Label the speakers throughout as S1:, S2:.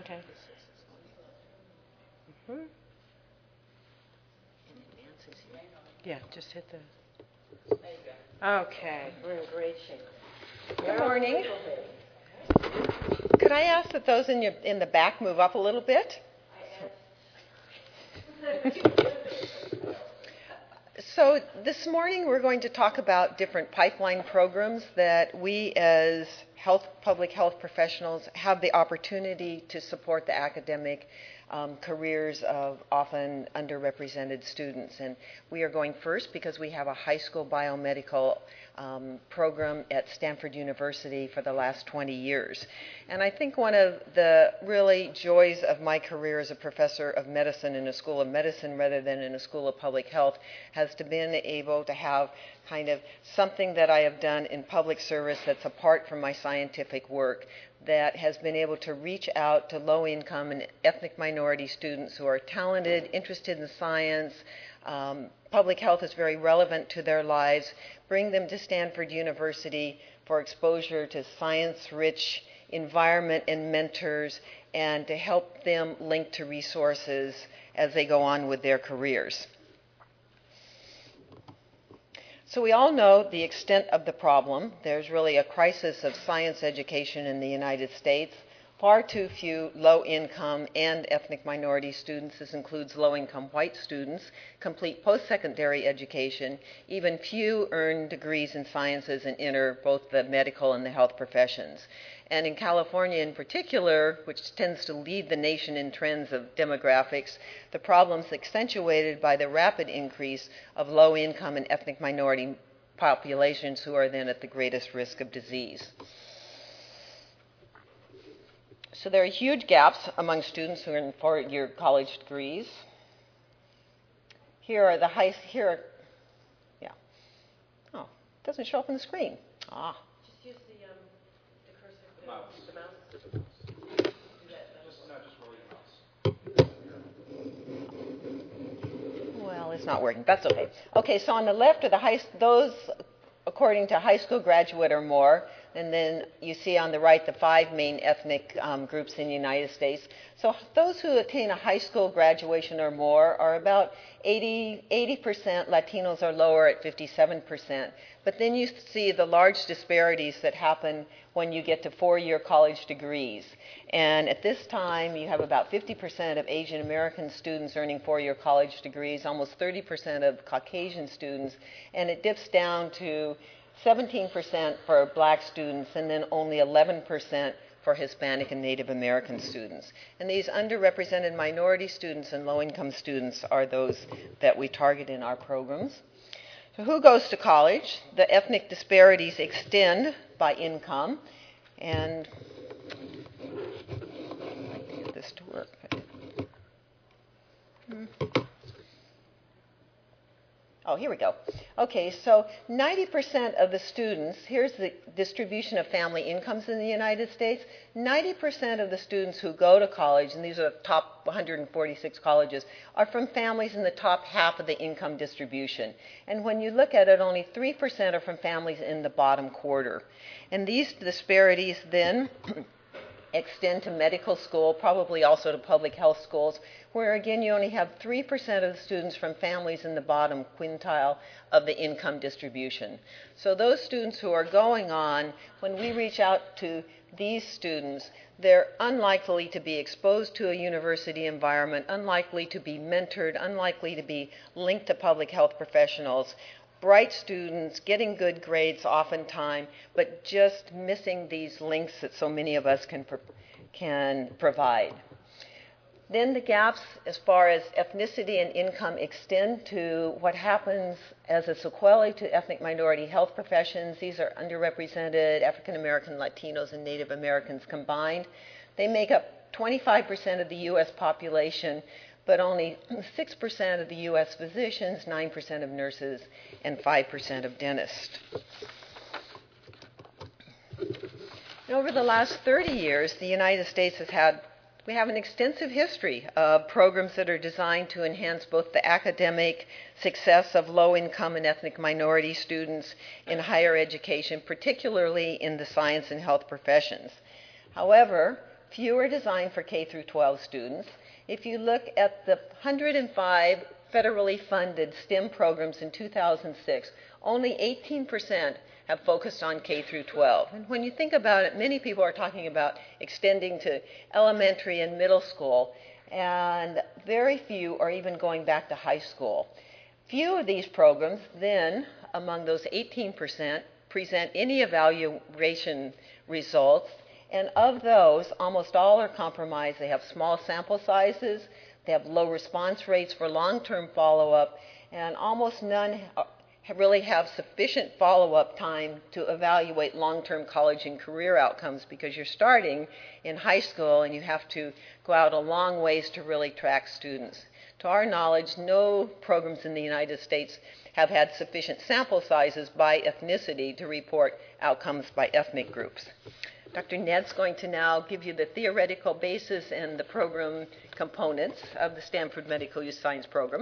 S1: Okay. Mm-hmm. Yeah, just hit the... Okay, we're in great shape. Good morning. Could I ask that those in the back move up a little bit? So this morning we're going to talk about different pipeline programs that we as public health professionals have the opportunity to support the academic careers of often underrepresented students. And we are going first because we have a high school biomedical program at Stanford University for the last 20 years. And I think one of the really joys of my career as a professor of medicine in a school of medicine rather than in a school of public health has to been able to have kind of something that I have done in public service that's apart from my scientific work, that has been able to reach out to low-income and ethnic minority students who are talented, interested in science. Public health is very relevant to their lives. Bring them to Stanford University for exposure to science-rich environment and mentors, and to help them link to resources as they go on with their careers. So we all know the extent of the problem. There's really a crisis of science education in the United States. Far too few low-income and ethnic minority students, this includes low-income white students, complete post-secondary education. Even few earn degrees in sciences and enter both the medical and the health professions. And in California in particular, which tends to lead the nation in trends of demographics, the problem's accentuated by the rapid increase of low-income and ethnic minority populations who are then at the greatest risk of disease. So there are huge gaps among students who are in four-year college degrees. Here are the Oh, it doesn't show up on the screen. Just use the cursor, the mouse. Just roll your mouse. Well, it's not working. That's okay. Okay, so on the left are those according to high school graduate or more. And then you see on the right the 5 main ethnic groups in the United States. So those who attain a high school graduation or more are about 80%. Latinos are lower at 57%. But then you see the large disparities that happen when you get to 4-year college degrees. And at this time, you have about 50% of Asian American students earning 4-year college degrees, almost 30% of Caucasian students, and it dips down to 17% for black students, and then only 11% for Hispanic and Native American students. And these underrepresented minority students and low-income students are those that we target in our programs. So who goes to college? The ethnic disparities extend by income, and I'd like to get this to work. Oh, here we go. Okay, so 90% of the students, here's the distribution of family incomes in the United States. 90% of the students who go to college, and these are the top 146 colleges, are from families in the top half of the income distribution. And when you look at it, only 3% are from families in the bottom quarter. And these disparities then extend to medical school, probably also to public health schools, where again you only have 3% of the students from families in the bottom quintile of the income distribution. So those students who are going on, when we reach out to these students, they're unlikely to be exposed to a university environment, unlikely to be mentored, unlikely to be linked to public health professionals. Bright students, getting good grades oftentimes, but just missing these links that so many of us can provide. Then the gaps as far as ethnicity and income extend to what happens as a sequelae to ethnic minority health professions. These are underrepresented African American, Latinos, and Native Americans combined. They make up 25% of the U.S. population, but only 6% of the U.S. physicians, 9% of nurses, and 5% of dentists. And over the last 30 years, the United States we have an extensive history of programs that are designed to enhance both the academic success of low-income and ethnic minority students in higher education, particularly in the science and health professions. However, few are designed for K through 12 students. If you look at the 105 federally funded STEM programs in 2006, only 18% have focused on K through 12. And when you think about it, many people are talking about extending to elementary and middle school, and very few are even going back to high school. Few of these programs then, among those 18%, present any evaluation results, and of those, almost all are compromised. They have small sample sizes, they have low response rates for long-term follow-up, and almost none really have sufficient follow-up time to evaluate long-term college and career outcomes, because you're starting in high school and you have to go out a long ways to really track students. To our knowledge, no programs in the United States have had sufficient sample sizes by ethnicity to report outcomes by ethnic groups. Dr. Ned's going to now give you the theoretical basis and the program components of the Stanford Medical Youth Science Program.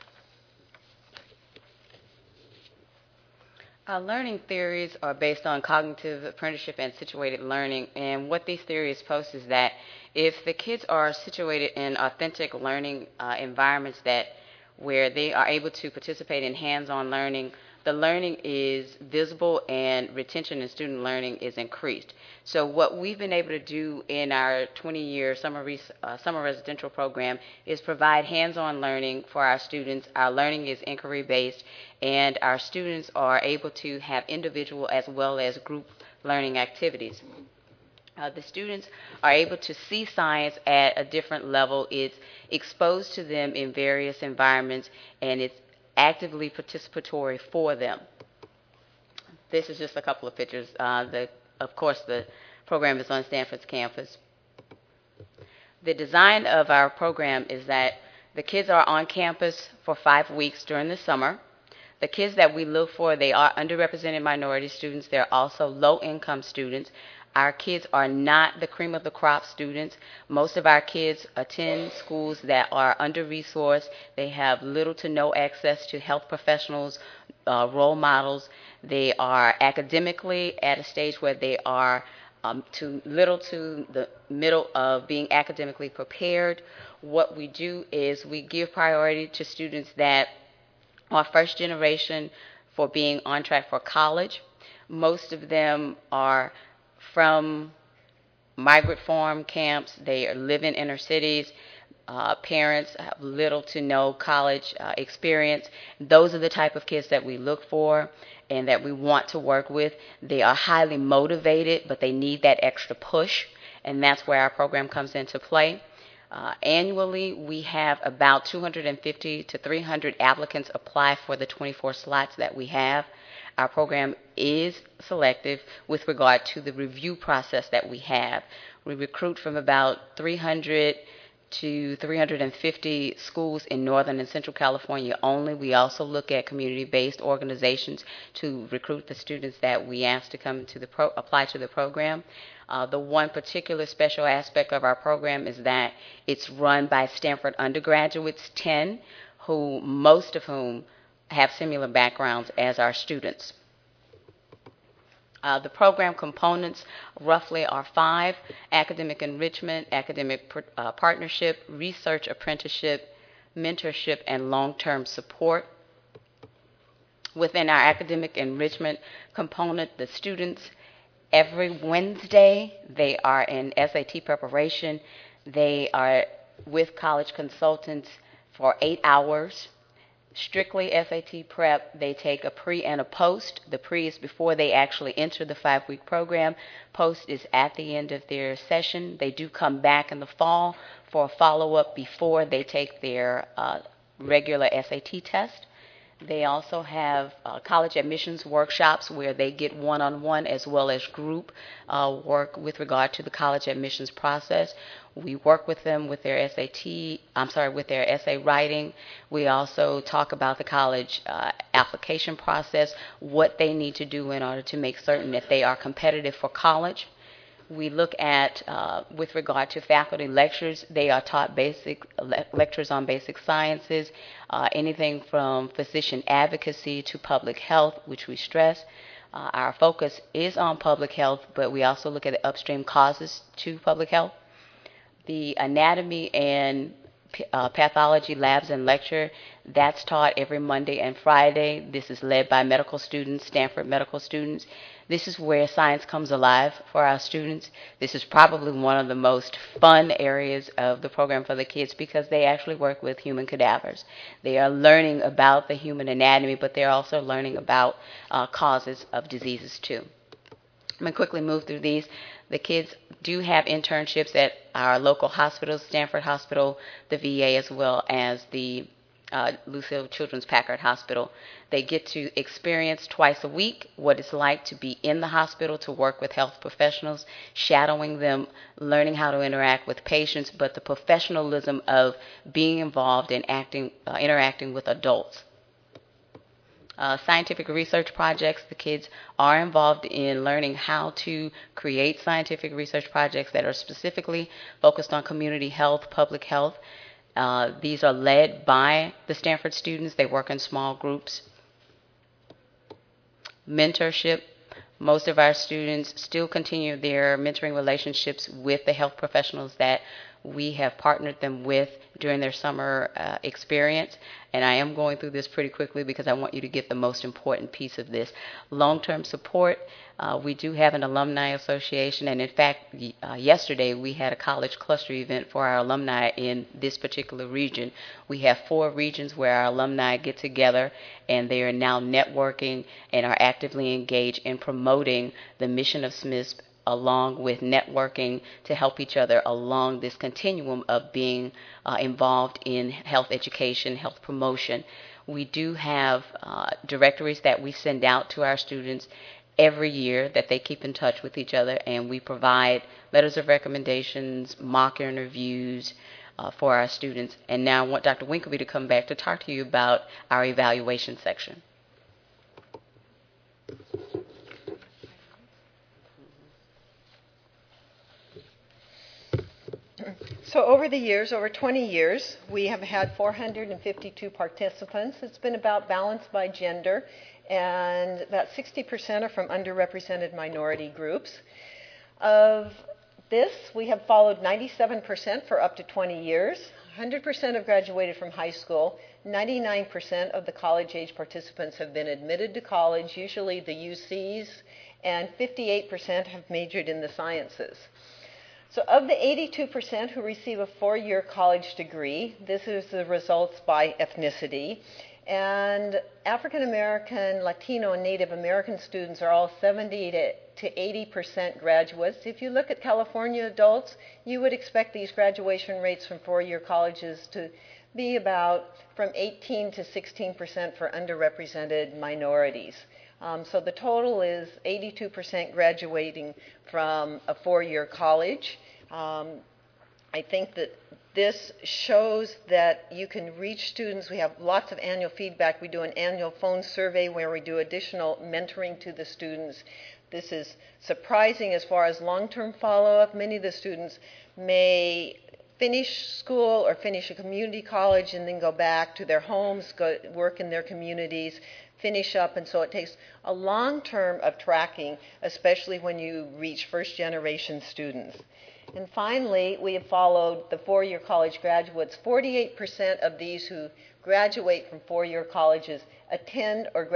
S2: Learning theories are based on cognitive apprenticeship and situated learning, and what these theories post is that if the kids are situated in authentic learning environments where they are able to participate in hands-on learning, the learning is visible and retention in student learning is increased. So what we've been able to do in our 20-year summer residential program is provide hands-on learning for our students. Our learning is inquiry-based, and our students are able to have individual as well as group learning activities. The students are able to see science at a different level. It's exposed to them in various environments, and it's actively participatory for them. This is just a couple of pictures. Of course, the program is on Stanford's campus. The design of our program is that the kids are on campus for 5 weeks during the summer. The kids that we look for, they are underrepresented minority students. They're also low-income students. Our kids are not the cream of the crop students. Most of our kids attend schools that are under-resourced. They have little to no access to health professionals, role models. They are academically at a stage where they are too little to the middle of being academically prepared. What we do is we give priority to students that are first generation for being on track for college. Most of them are from migrant farm camps. They live in inner cities. Parents have little to no college experience. Those are the type of kids that we look for and that we want to work with. They are highly motivated, but they need that extra push, and that's where our program comes into play. Annually, we have about 250 to 300 applicants apply for the 24 slots that we have. Our program is selective with regard to the review process that we have. We recruit from about 300 to 350 schools in Northern and Central California only. We also look at community-based organizations to recruit the students that we ask to come to apply to the program. The one particular special aspect of our program is that it's run by Stanford undergraduates, 10, most of whom have similar backgrounds as our students. The program components roughly are 5: academic enrichment, academic partnership, research apprenticeship, mentorship, and long-term support. Within our academic enrichment component, the students, every Wednesday, they are in SAT preparation. They are with college consultants for 8 hours. Strictly SAT prep. They take a pre and a post. The pre is before they actually enter the 5-week program. Post is at the end of their session. They do come back in the fall for a follow-up before they take their regular SAT test. They also have college admissions workshops where they get one-on-one as well as group work with regard to the college admissions process. We work with them with their with their essay writing. We also talk about the college application process, what they need to do in order to make certain that they are competitive for college. We look at, with regard to faculty lectures, they are taught basic lectures on basic sciences, anything from physician advocacy to public health, which we stress. Our focus is on public health, but we also look at the upstream causes to public health. The anatomy and pathology labs and lecture, that's taught every Monday and Friday. This is led by medical students, Stanford medical students. This is where science comes alive for our students. This is probably one of the most fun areas of the program for the kids because they actually work with human cadavers. They are learning about the human anatomy, but they're also learning about causes of diseases too. I'm going to quickly move through these. The kids do have internships at our local hospitals, Stanford Hospital, the VA, as well as the Lucille Children's Packard Hospital. They get to experience twice a week what it's like to be in the hospital, to work with health professionals, shadowing them, learning how to interact with patients, but the professionalism of being involved in interacting with adults. Scientific research projects, the kids are involved in learning how to create scientific research projects that are specifically focused on community health, public health. These are led by the Stanford students. They work in small groups. Mentorship. Most of our students still continue their mentoring relationships with the health professionals that we have partnered them with during their summer experience. And I am going through this pretty quickly because I want you to get the most important piece of this. Long-term support. We do have an alumni association, and in fact, yesterday we had a college cluster event for our alumni in this particular region. We have 4 regions where our alumni get together, and they are now networking and are actively engaged in promoting the mission of SMISP, along with networking to help each other along this continuum of being involved in health education, health promotion. We do have directories that we send out to our students every year that they keep in touch with each other, and we provide letters of recommendations, mock interviews for our students. And now I want Dr. Winkleby to come back to talk to you about our evaluation section.
S1: So over the years, over 20 years, we have had 452 participants. It's been about balanced by gender, and about 60% are from underrepresented minority groups. Of this, we have followed 97% for up to 20 years. 100% have graduated from high school. 99% of the college-age participants have been admitted to college, usually the UCs, and 58% have majored in the sciences. So of the 82% who receive a 4-year college degree, this is the results by ethnicity. And African American, Latino, and Native American students are all 70 to 80% graduates. If you look at California adults, you would expect these graduation rates from 4-year colleges to be about from 18 to 16% for underrepresented minorities. So the total is 82% graduating from a 4-year college. I think that this shows that you can reach students. We have lots of annual feedback. We do an annual phone survey where we do additional mentoring to the students. This is surprising as far as long-term follow-up. Many of the students may finish school or finish a community college and then go back to their homes, go work in their communities, finish up, and so it takes a long term of tracking, especially when you reach first-generation students. And finally, we have followed the 4-year college graduates. 48% of these who graduate from 4-year colleges attend or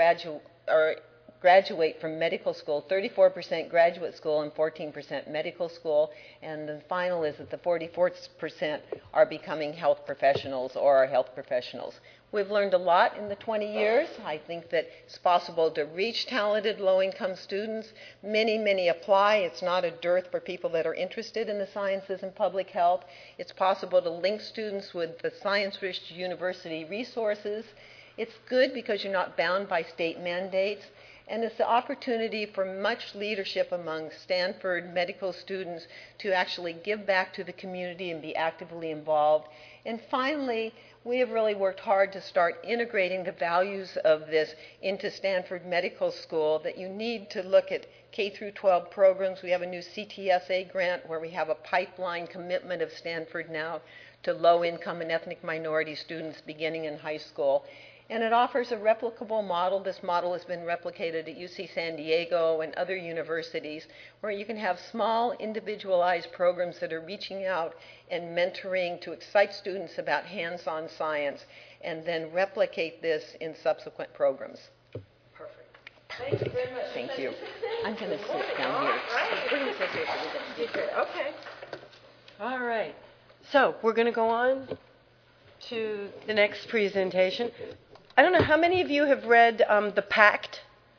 S1: graduate from medical school, 34% graduate school and 14% medical school. And the final is that the 44% are becoming health professionals or are health professionals. We've learned a lot in the 20 years. I think that it's possible to reach talented low-income students. Many apply. It's not a dearth for people that are interested in the sciences and public health. It's possible to link students with the science-rich university resources. It's good because you're not bound by state mandates. And it's the opportunity for much leadership among Stanford medical students to actually give back to the community and be actively involved. And finally, we have really worked hard to start integrating the values of this into Stanford Medical School, that you need to look at K through 12 programs. We have a new CTSA grant where we have a pipeline commitment of Stanford now to low-income and ethnic minority students beginning in high school. And it offers a replicable model. This model has been replicated at UC San Diego and other universities, where you can have small, individualized programs that are reaching out and mentoring to excite students about hands-on science, and then replicate this in subsequent programs.
S3: Perfect. Thank you very much.
S1: Thank you. I'm going to sit down here. We're going to sit here so we can speak.
S3: Okay. All right. So we're going to go on to the next presentation. I don't know how many of you have read The Pact